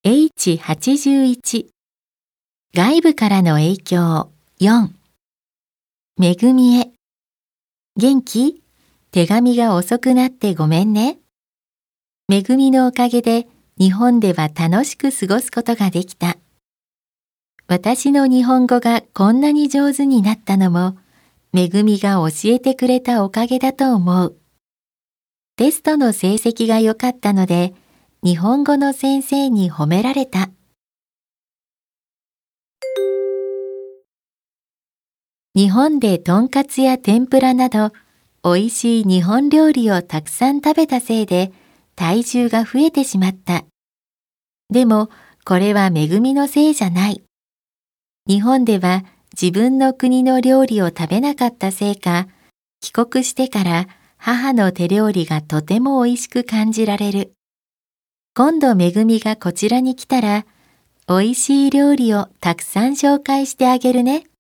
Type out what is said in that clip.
H81 外部からの影響4めぐみへ元気？手紙が遅くなってごめんね。めぐみのおかげで日本では楽しく過ごすことができた。私の日本語がこんなに上手になったのもめぐみが教えてくれたおかげだと思う。テストの成績が良かったので日本語の先生に褒められた。日本でとんかつや天ぷらなどおいしい日本料理をたくさん食べたせいで体重が増えてしまった。でもこれはめぐみのせいじゃない。日本では自分の国の料理を食べなかったせいか、帰国してから母の手料理がとても美味しく感じられる。今度めぐみがこちらに来たら、美味しい料理をたくさん紹介してあげるね。